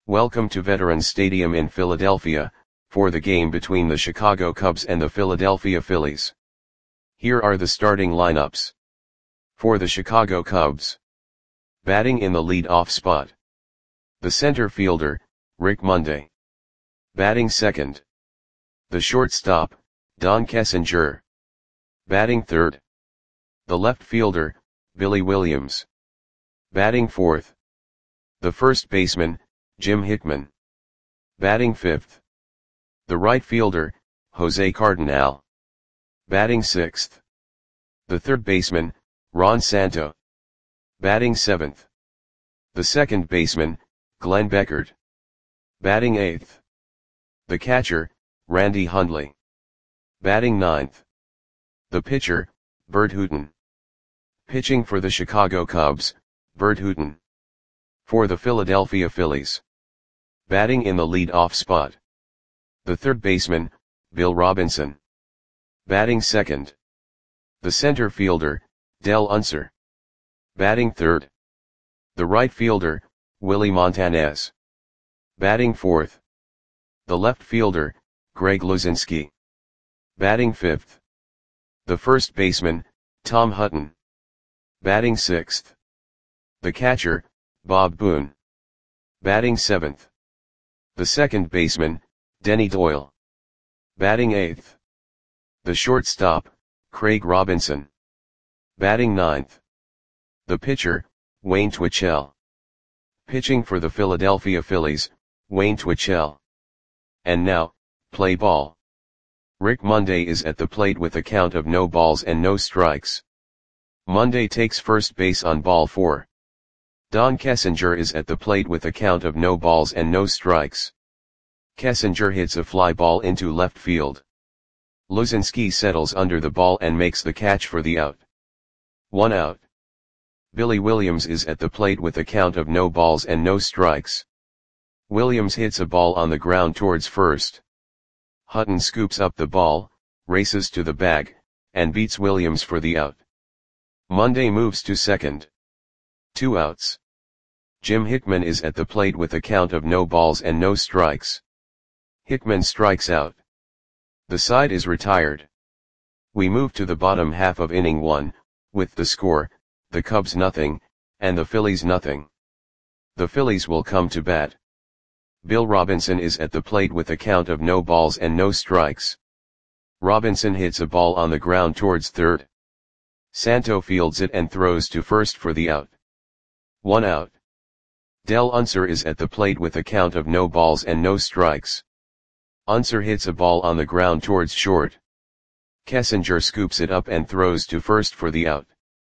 Welcome to Veterans Stadium in Philadelphia, for the game between the Chicago Cubs and the Philadelphia Phillies. Here are the starting lineups. For the Chicago Cubs. Batting in the lead-off spot. The center fielder, Rick Monday. Batting second. The shortstop, Don Kessinger. Batting third. The left fielder, Billy Williams. Batting fourth. The first baseman, Jim Hickman. Batting fifth. The right fielder, Jose Cardinal. Batting sixth. The third baseman, Ron Santo. Batting seventh. The second baseman, Glenn Beckert. Batting eighth. The catcher, Randy Hundley. Batting ninth. The pitcher, Bert Hooton. Pitching for the Chicago Cubs, Bert Hooton. For the Philadelphia Phillies. Batting in the lead-off spot. The third baseman, Bill Robinson. Batting second. The center fielder, Del Unser. Batting third. The right fielder, Willie Montanez. Batting fourth. The left fielder, Greg Luzinski. Batting fifth. The first baseman, Tom Hutton. Batting sixth. The catcher, Bob Boone. Batting seventh. The second baseman, Denny Doyle. Batting eighth. The shortstop, Craig Robinson. Batting ninth. The pitcher, Wayne Twitchell. Pitching for the Philadelphia Phillies, Wayne Twitchell. And now, play ball. Rick Monday is at the plate with a count of no balls and no strikes. Monday takes first base on ball 4. Don Kessinger is at the plate with a count of no balls and no strikes. Kessinger hits a fly ball into left field. Luzinski settles under the ball and makes the catch for the out. 1 out. Billy Williams is at the plate with a count of no balls and no strikes. Williams hits a ball on the ground towards first. Hutton scoops up the ball, races to the bag, and beats Williams for the out. Monday moves to second. 2 outs. Jim Hickman is at the plate with a count of no balls and no strikes. Hickman strikes out. The side is retired. We move to the bottom half of inning 1, with the score, the Cubs nothing, and the Phillies nothing. The Phillies will come to bat. Bill Robinson is at the plate with a count of no balls and no strikes. Robinson hits a ball on the ground towards third. Santo fields it and throws to first for the out. 1 out. Del Unser is at the plate with a count of no balls and no strikes. Unser hits a ball on the ground towards short. Kessinger scoops it up and throws to first for the out.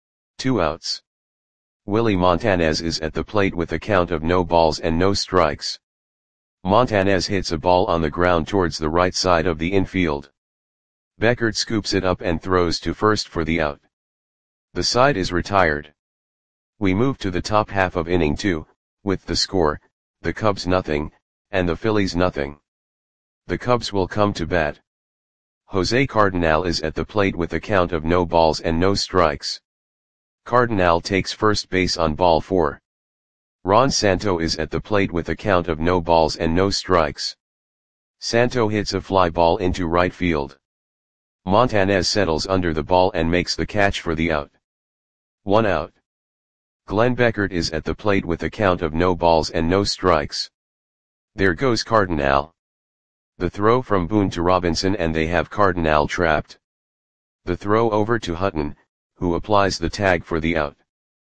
2 outs. Willie Montanez is at the plate with a count of no balls and no strikes. Montanez hits a ball on the ground towards the right side of the infield. Beckert scoops it up and throws to first for the out. The side is retired. We move to the top half of inning 2, with the score, the Cubs nothing, and the Phillies nothing. The Cubs will come to bat. Jose Cardinal is at the plate with a count of no balls and no strikes. Cardinal takes first base on ball 4. Ron Santo is at the plate with a count of no balls and no strikes. Santo hits a fly ball into right field. Montanez settles under the ball and makes the catch for the out. 1 out. Glenn Beckert is at the plate with a count of no balls and no strikes. There goes Cardinal. The throw from Boone to Robinson and they have Cardinal trapped. The throw over to Hutton, who applies the tag for the out.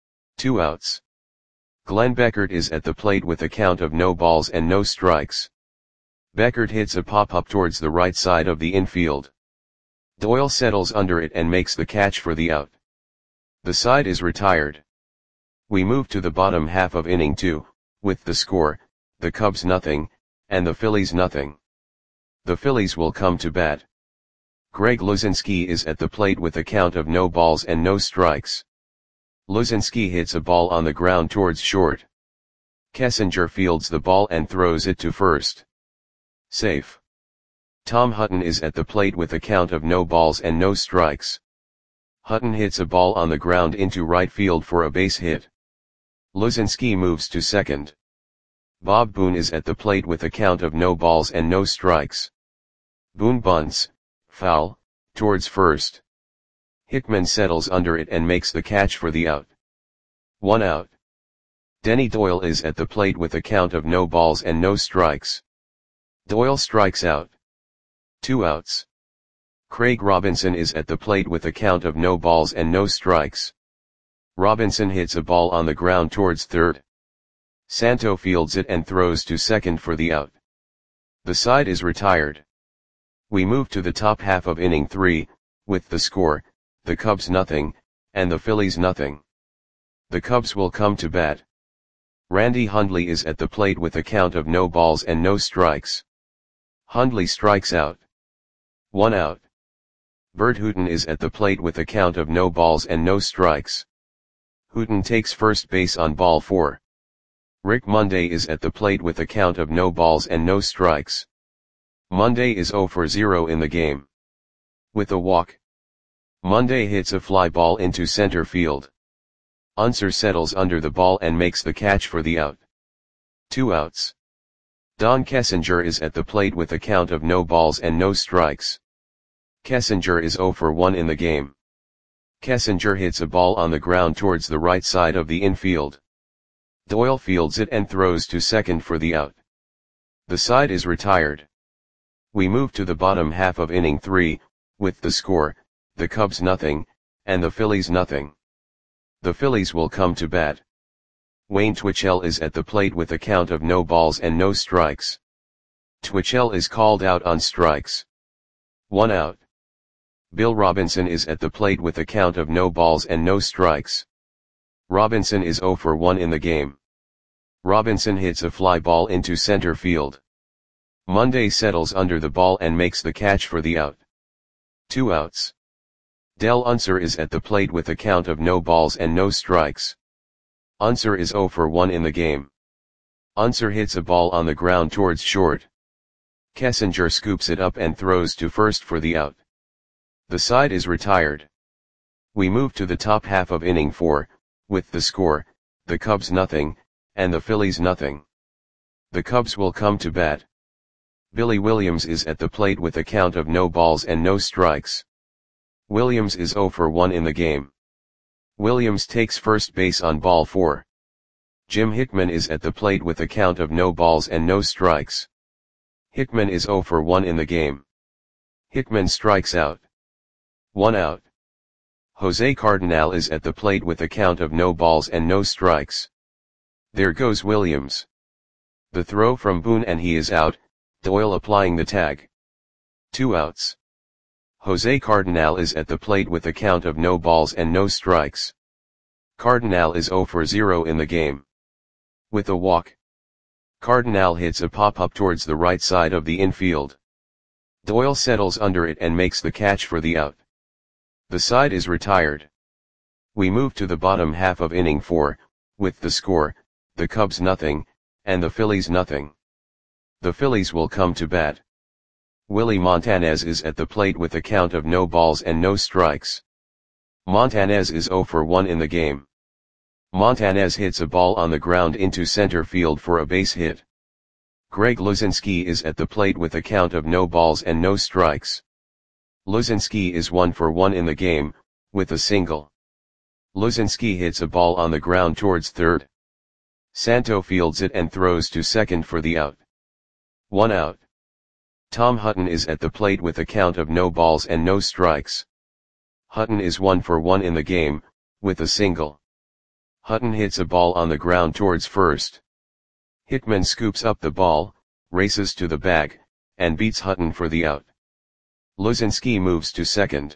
2 outs. Glenn Beckert is at the plate with a count of no balls and no strikes. Beckert hits a pop-up towards the right side of the infield. Doyle settles under it and makes the catch for the out. The side is retired. We move to the bottom half of inning 2, with the score, the Cubs nothing, and the Phillies nothing. The Phillies will come to bat. Greg Luzinski is at the plate with a count of no balls and no strikes. Luzinski hits a ball on the ground towards short. Kessinger fields the ball and throws it to first. Safe. Tom Hutton is at the plate with a count of no balls and no strikes. Hutton hits a ball on the ground into right field for a base hit. Luzinski moves to second. Bob Boone is at the plate with a count of no balls and no strikes. Boone bunts, foul, towards first. Hickman settles under it and makes the catch for the out. 1 out. Denny Doyle is at the plate with a count of no balls and no strikes. Doyle strikes out. 2 outs. Craig Robinson is at the plate with a count of no balls and no strikes. Robinson hits a ball on the ground towards third. Santo fields it and throws to second for the out. The side is retired. We move to the top half of inning 3, with the score, the Cubs nothing, and the Phillies nothing. The Cubs will come to bat. Randy Hundley is at the plate with a count of no balls and no strikes. Hundley strikes out. 1 out. Bert Hooton is at the plate with a count of no balls and no strikes. Hooton takes first base on ball 4. Rick Monday is at the plate with a count of no balls and no strikes. Monday is 0 for 0 in the game. With a walk, Monday hits a fly ball into center field. Unser settles under the ball and makes the catch for the out. 2 outs. Don Kessinger is at the plate with a count of no balls and no strikes. Kessinger is 0 for 1 in the game. Kessinger hits a ball on the ground towards the right side of the infield. Doyle fields it and throws to second for the out. The side is retired. We move to the bottom half of inning 3, with the score, the Cubs nothing, and the Phillies nothing. The Phillies will come to bat. Wayne Twitchell is at the plate with a count of no balls and no strikes. Twitchell is called out on strikes. 1 out. Bill Robinson is at the plate with a count of no balls and no strikes. Robinson is 0 for 1 in the game. Robinson hits a fly ball into center field. Monday settles under the ball and makes the catch for the out. 2 outs. Del Unser is at the plate with a count of no balls and no strikes. Unser is 0 for 1 in the game. Unser hits a ball on the ground towards short. Kessinger scoops it up and throws to first for the out. The side is retired. We move to the top half of inning 4, with the score, the Cubs nothing, and the Phillies nothing. The Cubs will come to bat. Billy Williams is at the plate with a count of no balls and no strikes. Williams is 0 for 1 in the game. Williams takes first base on ball 4. Jim Hickman is at the plate with a count of no balls and no strikes. Hickman is 0 for 1 in the game. Hickman strikes out. 1 out. Jose Cardenal is at the plate with a count of no balls and no strikes. There goes Williams. The throw from Boone and he is out, Doyle applying the tag. 2 outs. Jose Cardenal is at the plate with a count of no balls and no strikes. Cardenal is 0 for 0 in the game. With a walk, Cardenal hits a pop-up towards the right side of the infield. Doyle settles under it and makes the catch for the out. The side is retired. We move to the bottom half of inning 4, with the score, the Cubs nothing, and the Phillies nothing. The Phillies will come to bat. Willie Montanez is at the plate with a count of no balls and no strikes. Montanez is 0 for 1 in the game. Montanez hits a ball on the ground into center field for a base hit. Greg Luzinski is at the plate with a count of no balls and no strikes. Luzinski is 1 for 1 in the game, with a single. Luzinski hits a ball on the ground towards third. Santo fields it and throws to second for the out. 1 out. Tom Hutton is at the plate with a count of no balls and no strikes. Hutton is 1 for 1 in the game, with a single. Hutton hits a ball on the ground towards first. Hickman scoops up the ball, races to the bag, and beats Hutton for the out. Luzinski moves to second.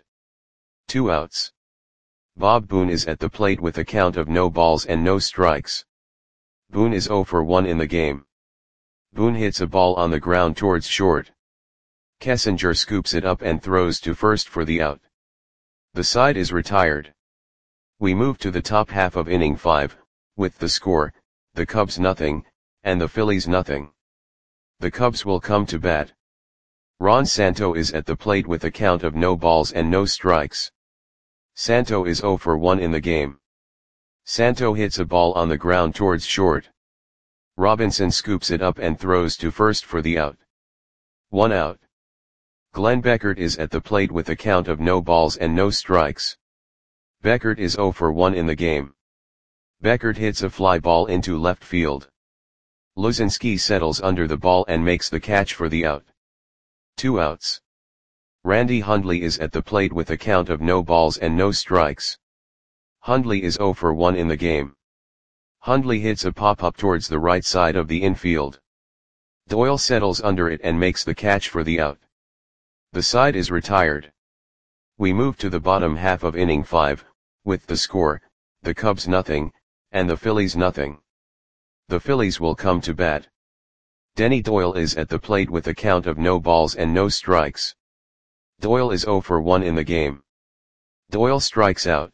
2 outs. Bob Boone is at the plate with a count of no balls and no strikes. Boone is 0 for 1 in the game. Boone hits a ball on the ground towards short. Kessinger scoops it up and throws to first for the out. The side is retired. We move to the top half of inning 5, with the score, the Cubs nothing, and the Phillies nothing. The Cubs will come to bat. Ron Santo is at the plate with a count of no balls and no strikes. Santo is 0 for 1 in the game. Santo hits a ball on the ground towards short. Robinson scoops it up and throws to first for the out. 1 out. Glenn Beckert is at the plate with a count of no balls and no strikes. Beckert is 0 for 1 in the game. Beckert hits a fly ball into left field. Luzinski settles under the ball and makes the catch for the out. 2 outs. Randy Hundley is at the plate with a count of no balls and no strikes. Hundley is 0 for 1 in the game. Hundley hits a pop-up towards the right side of the infield. Doyle settles under it and makes the catch for the out. The side is retired. We move to the bottom half of inning 5, with the score, the Cubs nothing, and the Phillies nothing. The Phillies will come to bat. Denny Doyle is at the plate with a count of no balls and no strikes. Doyle is 0 for 1 in the game. Doyle strikes out.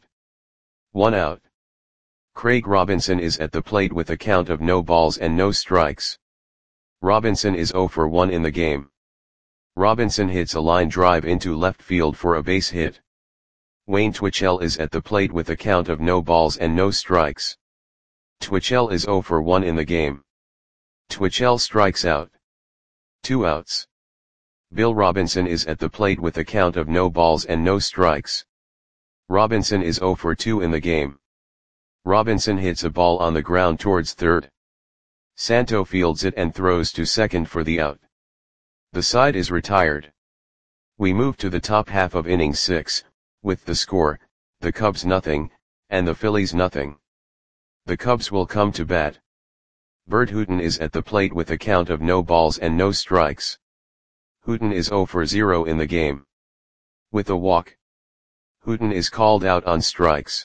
1 out. Craig Robinson is at the plate with a count of no balls and no strikes. Robinson is 0 for 1 in the game. Robinson hits a line drive into left field for a base hit. Wayne Twitchell is at the plate with a count of no balls and no strikes. Twitchell is 0 for 1 in the game. Twitchell strikes out. 2 outs. Bill Robinson is at the plate with a count of no balls and no strikes. Robinson is 0 for 2 in the game. Robinson hits a ball on the ground towards third. Santo fields it and throws to second for the out. The side is retired. We move to the top half of inning 6, with the score, the Cubs nothing, and the Phillies nothing. The Cubs will come to bat. Bert Hooton is at the plate with a count of no balls and no strikes. Hooton is 0 for 0 in the game. With a walk. Hooton is called out on strikes.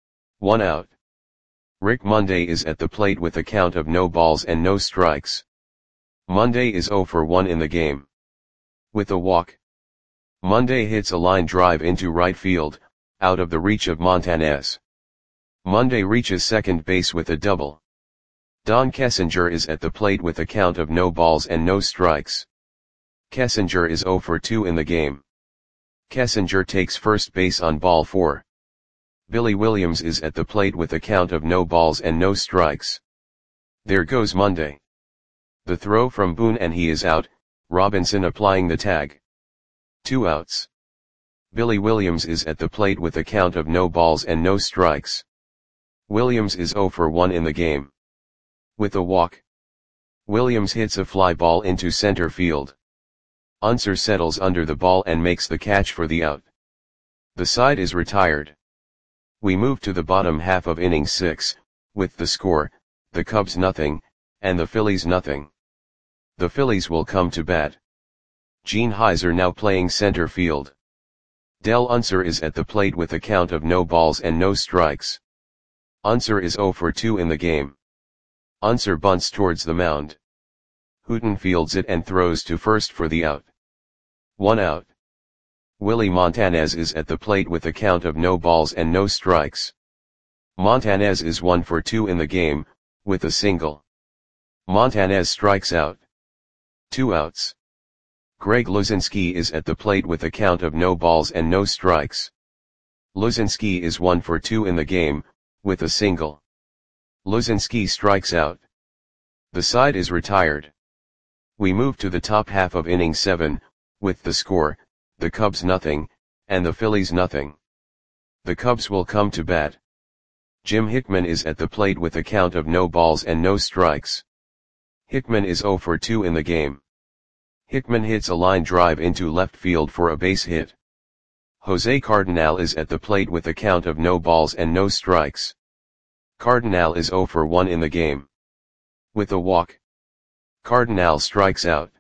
1 out. Rick Monday is at the plate with a count of no balls and no strikes. Monday is 0 for 1 in the game. With a walk. Monday hits a line drive into right field, out of the reach of Montanez. Monday reaches second base with a double. Don Kessinger is at the plate with a count of no balls and no strikes. Kessinger is 0 for 2 in the game. Kessinger takes first base on ball 4. Billy Williams is at the plate with a count of no balls and no strikes. There goes Monday. The throw from Boone and he is out, Robinson applying the tag. 2 outs. Billy Williams is at the plate with a count of no balls and no strikes. Williams is 0 for 1 in the game. With a walk. Williams hits a fly ball into center field. Unser settles under the ball and makes the catch for the out. The side is retired. We move to the bottom half of inning 6, with the score, the Cubs nothing, and the Phillies nothing. The Phillies will come to bat. Gene Heiser now playing center field. Del Unser is at the plate with a count of no balls and no strikes. Unser is 0 for 2 in the game. Unser bunts towards the mound. Hooton fields it and throws to first for the out. 1 out. Willie Montanez is at the plate with a count of no balls and no strikes. Montanez is 1 for 2 in the game, with a single. Montanez strikes out. 2 outs. Greg Luzinski is at the plate with a count of no balls and no strikes. Luzinski is 1 for 2 in the game, with a single. Luzinski strikes out. The side is retired. We move to the top half of inning 7, with the score, the Cubs nothing, and the Phillies nothing. The Cubs will come to bat. Jim Hickman is at the plate with a count of no balls and no strikes. Hickman is 0 for 2 in the game. Hickman hits a line drive into left field for a base hit. Jose Cardinal is at the plate with a count of no balls and no strikes. Cardinal is 0 for 1 in the game. With a walk. Cardinal strikes out.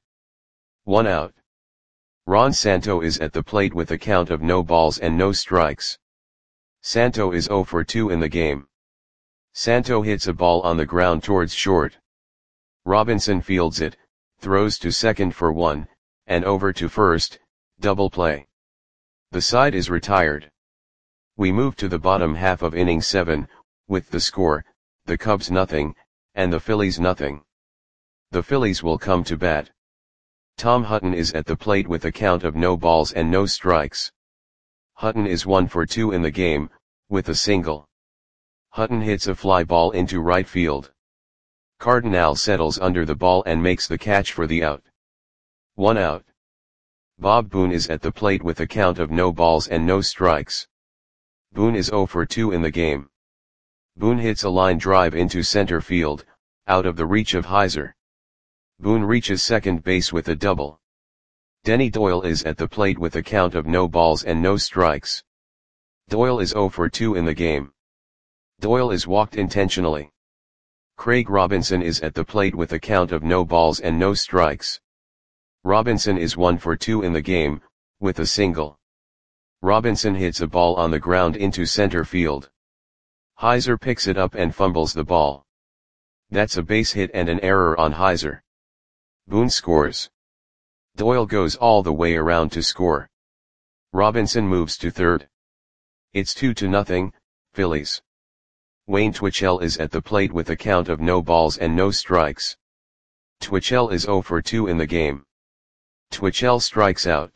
1 out. Ron Santo is at the plate with a count of no balls and no strikes. Santo is 0 for 2 in the game. Santo hits a ball on the ground towards short. Robinson fields it, throws to second for 1, and over to first, double play. The side is retired. We move to the bottom half of inning 7, with the score, the Cubs nothing, and the Phillies nothing. The Phillies will come to bat. Tom Hutton is at the plate with a count of no balls and no strikes. Hutton is 1 for 2 in the game, with a single. Hutton hits a fly ball into right field. Cardinal settles under the ball and makes the catch for the out. 1 out. Bob Boone is at the plate with a count of no balls and no strikes. Boone is 0 for 2 in the game. Boone hits a line drive into center field, out of the reach of Heiser. Boone reaches second base with a double. Denny Doyle is at the plate with a count of no balls and no strikes. Doyle is 0 for 2 in the game. Doyle is walked intentionally. Craig Robinson is at the plate with a count of no balls and no strikes. Robinson is 1 for 2 in the game, with a single. Robinson hits a ball on the ground into center field. Heiser picks it up and fumbles the ball. That's a base hit and an error on Heiser. Boone scores. Doyle goes all the way around to score. Robinson moves to third. It's 2-0, Phillies. Wayne Twitchell is at the plate with a count of no balls and no strikes. Twitchell is 0 for 2 in the game. Twitchell strikes out.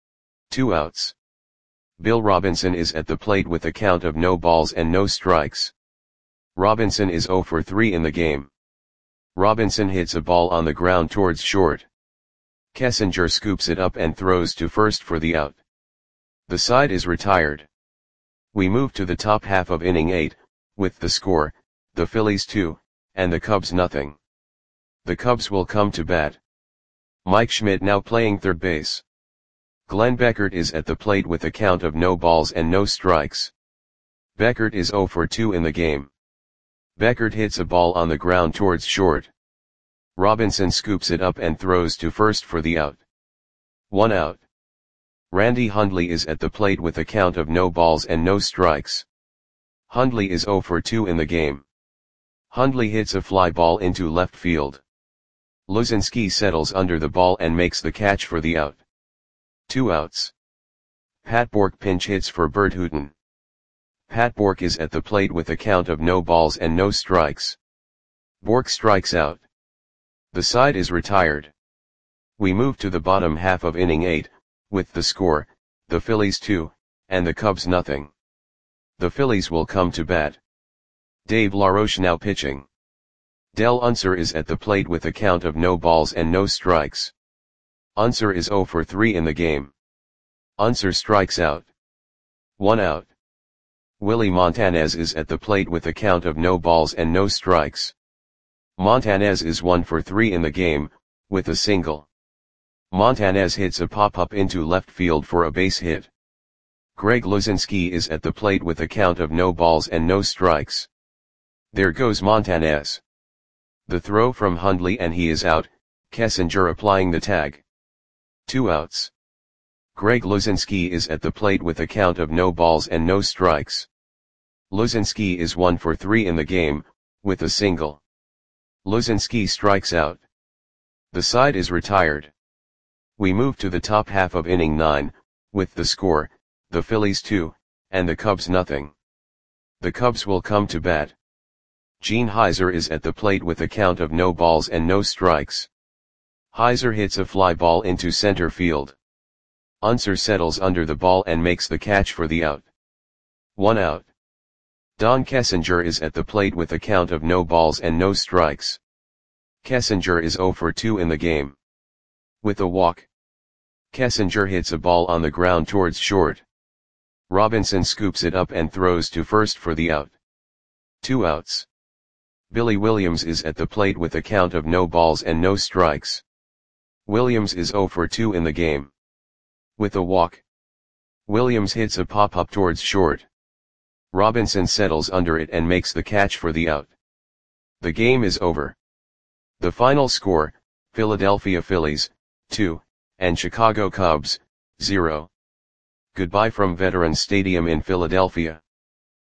2 outs. Bill Robinson is at the plate with a count of no balls and no strikes. Robinson is 0 for 3 in the game. Robinson hits a ball on the ground towards short. Kessinger scoops it up and throws to first for the out. The side is retired. We move to the top half of inning 8, with the score, the Phillies 2, and the Cubs nothing. The Cubs will come to bat. Mike Schmidt now playing third base. Glenn Beckert is at the plate with a count of no balls and no strikes. Beckert is 0 for 2 in the game. Beckert hits a ball on the ground towards short. Robinson scoops it up and throws to first for the out. 1 out. Randy Hundley is at the plate with a count of no balls and no strikes. Hundley is 0 for 2 in the game. Hundley hits a fly ball into left field. Luzinski settles under the ball and makes the catch for the out. 2 outs. Pat Bork pinch hits for Bert Hooton. Pat Bork is at the plate with a count of no balls and no strikes. Bork strikes out. The side is retired. We move to the bottom half of inning 8, with the score, the Phillies 2, and the Cubs nothing. The Phillies will come to bat. Dave LaRoche now pitching. Del Unser is at the plate with a count of no balls and no strikes. Unser is 0 for 3 in the game. Unser strikes out. 1 out. Willie Montanez is at the plate with a count of no balls and no strikes. Montanez is 1 for 3 in the game, with a single. Montanez hits a pop-up into left field for a base hit. Greg Luzinski is at the plate with a count of no balls and no strikes. There goes Montanez. The throw from Hundley and he is out, Kessinger applying the tag. 2 outs. Greg Luzinski is at the plate with a count of no balls and no strikes. Luzinski is 1 for 3 in the game, with a single. Luzinski strikes out. The side is retired. We move to the top half of inning 9, with the score, the Phillies 2, and the Cubs nothing. The Cubs will come to bat. Gene Heiser is at the plate with a count of no balls and no strikes. Heiser hits a fly ball into center field. Unser settles under the ball and makes the catch for the out. 1 out. Don Kessinger is at the plate with a count of no balls and no strikes. Kessinger is 0 for 2 in the game. With a walk. Kessinger hits a ball on the ground towards short. Robinson scoops it up and throws to first for the out. 2 outs. Billy Williams is at the plate with a count of no balls and no strikes. Williams is 0 for 2 in the game. With a walk. Williams hits a pop-up towards short. Robinson settles under it and makes the catch for the out. The game is over. The final score, Philadelphia Phillies, 2, and Chicago Cubs, 0. Goodbye from Veterans Stadium in Philadelphia.